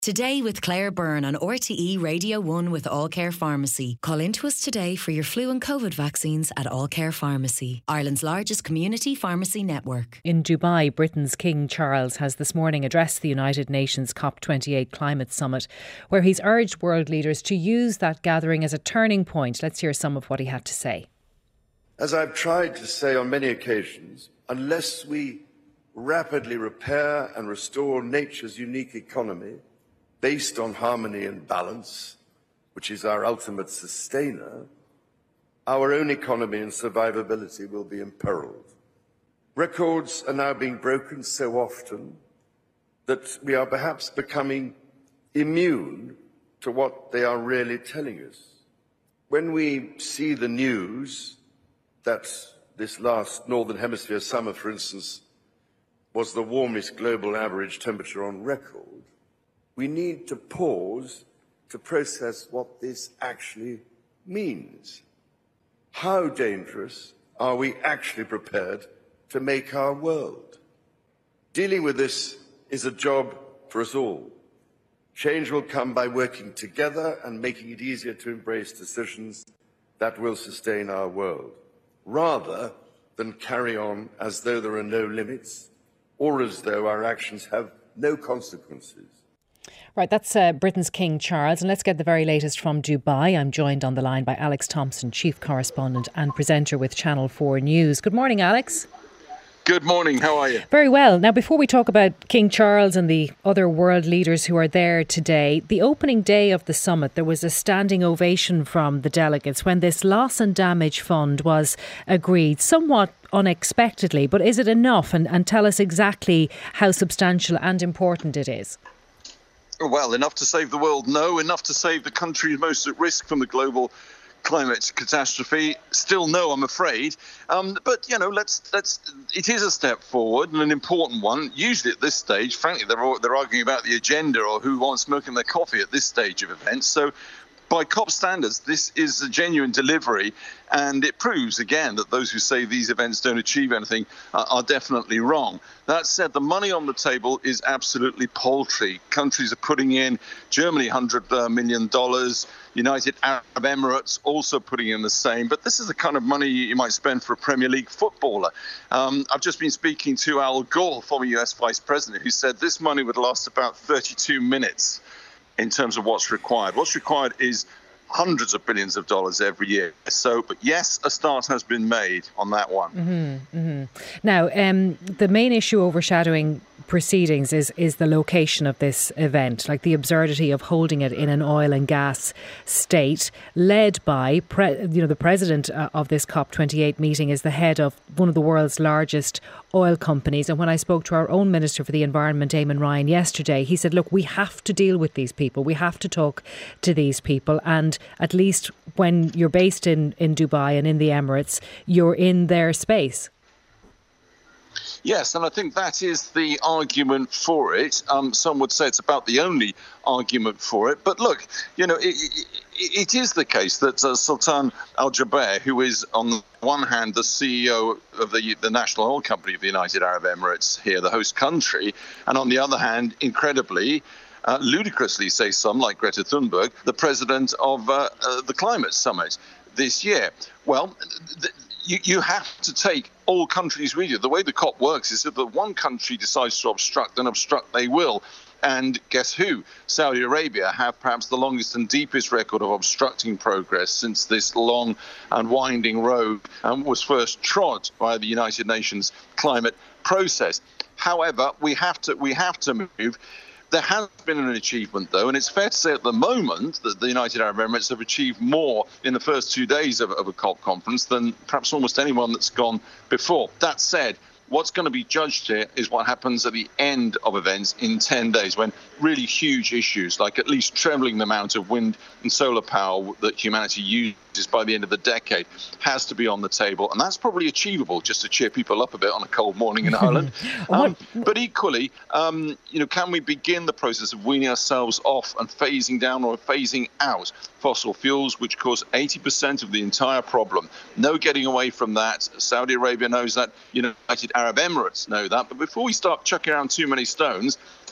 Today with Claire Byrne on RTE Radio 1 with All Care Pharmacy. Call into us today for your flu and COVID vaccines at All Care Pharmacy, Ireland's largest community pharmacy network. In Dubai, Britain's King Charles has this morning addressed the United Nations COP28 climate summit, where he's urged world leaders to use that gathering as a turning point. Let's hear some of what he had to say. As I've tried to say on many occasions, unless we rapidly repair and restore nature's unique economy, based on harmony and balance, which is our ultimate sustainer, our own economy and survivability will be imperiled. Records are now being broken so often that we are perhaps becoming immune to what they are really telling us. When we see the news that this last Northern Hemisphere summer, for instance, was the warmest global average temperature on record, we need to pause to process what this actually means. How dangerous are we actually prepared to make our world? Dealing with this is a job for us all. Change will come by working together and making it easier to embrace decisions that will sustain our world, rather than carry on as though there are no limits or as though our actions have no consequences. Right, that's Britain's King Charles. And let's get the very latest from Dubai. I'm joined on the line by Alex Thompson, Chief Correspondent and presenter with Channel 4 News. Good morning, Alex. Good morning. How are you? Very well. Now, before we talk about King Charles and the other world leaders who are there today, the opening day of the summit, there was a standing ovation from the delegates when this loss and damage fund was agreed, somewhat unexpectedly. But is it enough? And tell us exactly how substantial and important it is. Well, enough to save the world? No. Enough to save the countries most at risk from the global climate catastrophe? Still no, I'm afraid. But, you know, it is a step forward and an important one. Usually at this stage, frankly, they're arguing about the agenda or who wants smoking their coffee at this stage of events. So by COP standards, this is a genuine delivery, and it proves again that those who say these events don't achieve anything are definitely wrong. That said, the money on the table is absolutely paltry. Countries are putting in, Germany $100 million, United Arab Emirates also putting in the same. But this is the kind of money you might spend for a Premier League footballer. I've just been speaking to Al Gore, former US Vice President, who said this money would last about 32 minutes. In terms of what's required. What's required is hundreds of billions of dollars every year. So, but yes, a start has been made on that one. Now, the main issue overshadowing proceedings is the location of this event, like the absurdity of holding it in an oil and gas state, led by the president of this COP28 meeting is the head of one of the world's largest oil companies. And when I spoke to our own Minister for the Environment, Eamon Ryan, yesterday, he said, look, we have to deal with these people. We have to talk to these people. And at least when you're based in Dubai and in the Emirates, you're in their space. Yes, and I think that is the argument for it. Some would say it's about the only argument for it. But look, you know, it is the case that Sultan Al Jaber, who is on the one hand the CEO of the national oil company of the United Arab Emirates here, the host country, and on the other hand, incredibly, ludicrously say some, like Greta Thunberg, the president of the climate summit this year. Well, you have to take all countries with you. The way the COP works is that the one country decides to obstruct, and obstruct they will. And guess who? Saudi Arabia have perhaps the longest and deepest record of obstructing progress since this long and winding road was first trod by the United Nations climate process. However, we have to move. There has been an achievement, though, and it's fair to say at the moment that the United Arab Emirates have achieved more in the first 2 days of a COP conference than perhaps almost anyone that's gone before. That said, what's going to be judged here is what happens at the end of events in 10 days, when really huge issues, like at least trebling the amount of wind and solar power that humanity uses by the end of the decade, has to be on the table. And that's probably achievable, just to cheer people up a bit on a cold morning in Ireland. But equally, can we begin the process of weaning ourselves off and phasing down or phasing out fossil fuels, which cause 80% of the entire problem? No getting away from that. Saudi Arabia knows that. United Arab Emirates know that. But before we start chucking around too many stones,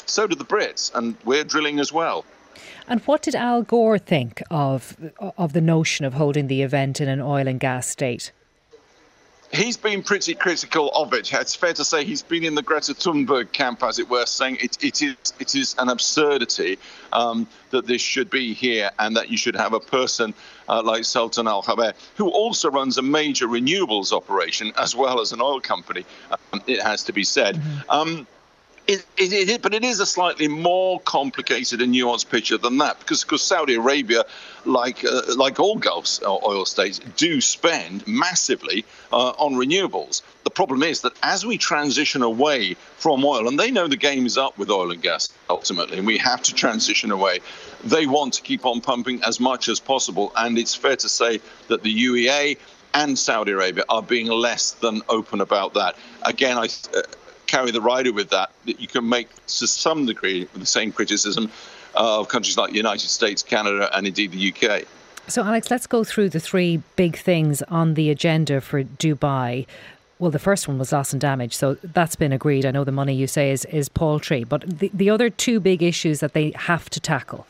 So do the Brits, and we're drilling as well. And what did Al Gore think of the notion of holding the event in an oil and gas state? He's been pretty critical of it. It's fair to say he's been in the Greta Thunberg camp, as it were, saying it is an absurdity that this should be here, and that you should have a person like Sultan Al Jaber, who also runs a major renewables operation as well as an oil company, it has to be said. Mm-hmm. But it is a slightly more complicated and nuanced picture than that, because Saudi Arabia, like all Gulf oil states, do spend massively on renewables. The problem is that as we transition away from oil, and they know the game is up with oil and gas ultimately, and we have to transition away, they want to keep on pumping as much as possible. And it's fair to say that the UEA and Saudi Arabia are being less than open about that. Again, I carry the rider with that you can make to some degree the same criticism of countries like the United States, Canada, and indeed the UK. So, Alex, let's go through the three big things on the agenda for Dubai. Well, the first one was loss and damage, so that's been agreed. I know the money you say is paltry, but the other two big issues that they have to tackle.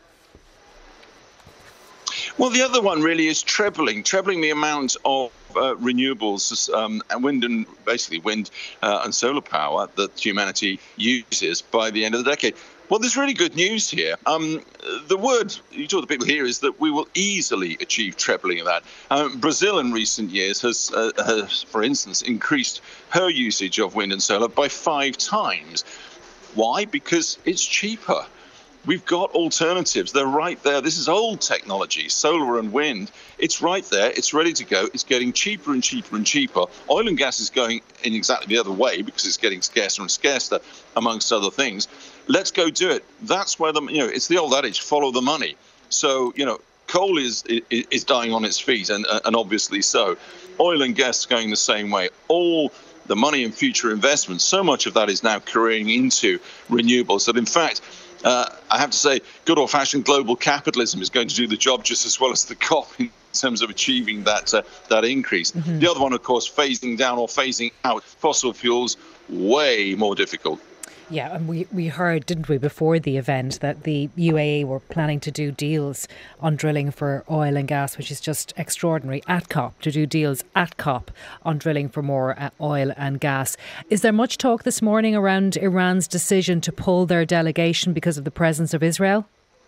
Well, the other one really is trebling the amount of renewables and wind and solar power that humanity uses by the end of the decade. Well, there's really good news here. The word you talk to people here is that we will easily achieve trebling of that. Brazil in recent years has, for instance, increased her usage of wind and solar by 5 times. Why? Because it's cheaper. We've got alternatives. They're right there. This is old technology, solar and wind. It's right there. It's ready to go. It's getting cheaper and cheaper and cheaper. Oil and gas is going in exactly the other way because it's getting scarcer and scarcer, amongst other things. Let's go do it. That's where it's the old adage, follow the money. So, coal is dying on its feet, and obviously so. Oil and gas is going the same way. All the money in future investments, so much of that is now carrying into renewables that, in fact, I have to say, good old-fashioned global capitalism is going to do the job just as well as the COP in terms of achieving that increase. Mm-hmm. The other one, of course, phasing down or phasing out fossil fuels, way more difficult. Yeah, and we heard, didn't we, before the event that the UAE were planning to do deals on drilling for oil and gas, which is just extraordinary, at COP, to do deals at COP on drilling for more oil and gas. Is there much talk this morning around Iran's decision to pull their delegation because of the presence of Israel?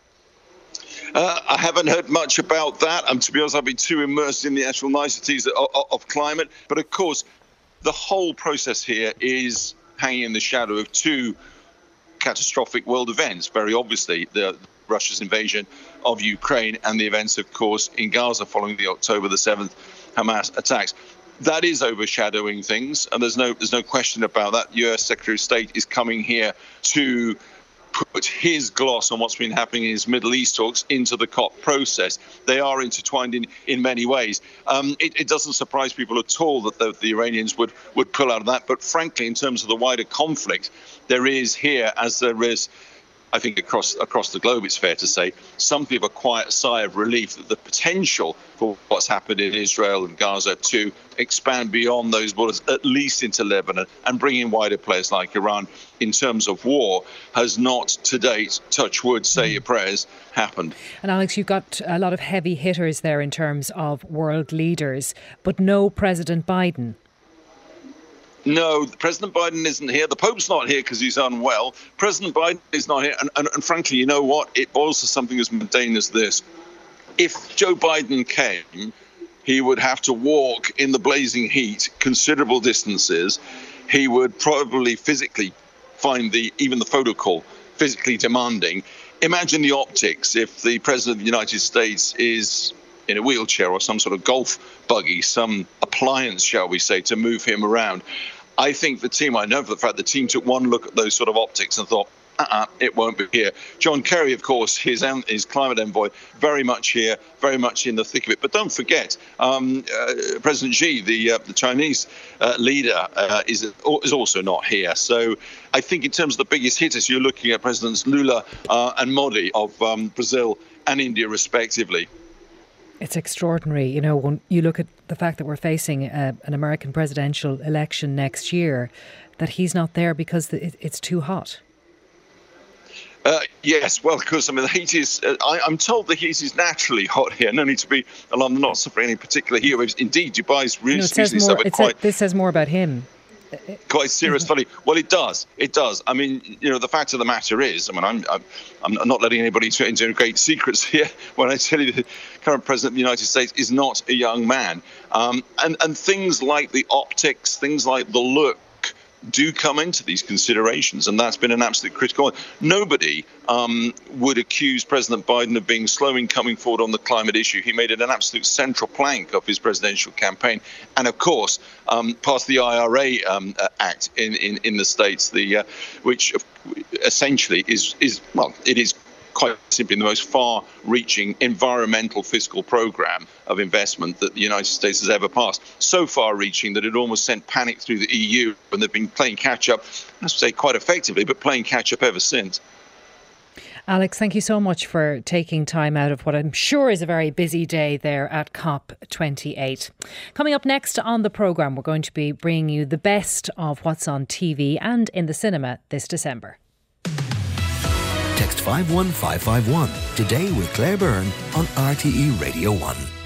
I haven't heard much about that. To be honest, I've been too immersed in the actual niceties of climate. But of course, the whole process here is hanging in the shadow of two catastrophic world events. Very obviously, Russia's invasion of Ukraine and the events, of course, in Gaza following the October the 7th Hamas attacks. That is overshadowing things, and there's no question about that. US Secretary of State is coming here to put his gloss on what's been happening in his Middle East talks into the COP process. They are intertwined in many ways. It doesn't surprise people at all that the Iranians would pull out of that. But frankly, in terms of the wider conflict, there is here, as there is, I think, across the globe, it's fair to say, something of a quiet sigh of relief that the potential for what's happened in Israel and Gaza to expand beyond those borders, at least into Lebanon, and bring in wider players like Iran in terms of war, has not to date, touch wood, say your prayers, happened. And Alex, you've got a lot of heavy hitters there in terms of world leaders, but no President Biden. No, President Biden isn't here. The Pope's not here because he's unwell. President Biden is not here. And frankly, you know what? It boils to something as mundane as this. If Joe Biden came, he would have to walk in the blazing heat considerable distances. He would probably physically find even the photo call physically demanding. Imagine the optics if the President of the United States is in a wheelchair or some sort of golf buggy, some appliance, shall we say, to move him around. I think I know for the fact the team took one look at those sort of optics and thought, it won't be here. John Kerry, of course, his climate envoy, very much here, very much in the thick of it. But don't forget, President Xi, the Chinese leader, is also not here. So I think in terms of the biggest hitters, you're looking at Presidents Lula and Modi of Brazil and India, respectively. It's extraordinary, when you look at the fact that we're facing an American presidential election next year, that he's not there because it's too hot. Yes, well, of course. I mean, the heat is. I'm told the heat is naturally hot here. No need to be alarmed. Not suffering any particular heat waves. Indeed, Dubai is really this says more about him. Quite serious study. Well, it does. It does. I mean, the fact of the matter is, I mean, I'm not letting anybody into great secrets here when I tell you the current president of the United States is not a young man. And things like the optics, things like the look, do come into these considerations, and that's been an absolute critical one. Nobody would accuse President Biden of being slow in coming forward on the climate issue. He made it an absolute central plank of his presidential campaign, and of course passed the IRA Act in the States, which essentially is quite simply the most far-reaching environmental fiscal program of investment that the United States has ever passed. So far-reaching that it almost sent panic through the EU, and they've been playing catch-up, I have to say quite effectively, but playing catch-up ever since. Alex, thank you so much for taking time out of what I'm sure is a very busy day there at COP28. Coming up next on the programme, we're going to be bringing you the best of what's on TV and in the cinema this December. Text 51551 today with Claire Byrne on RTE Radio 1.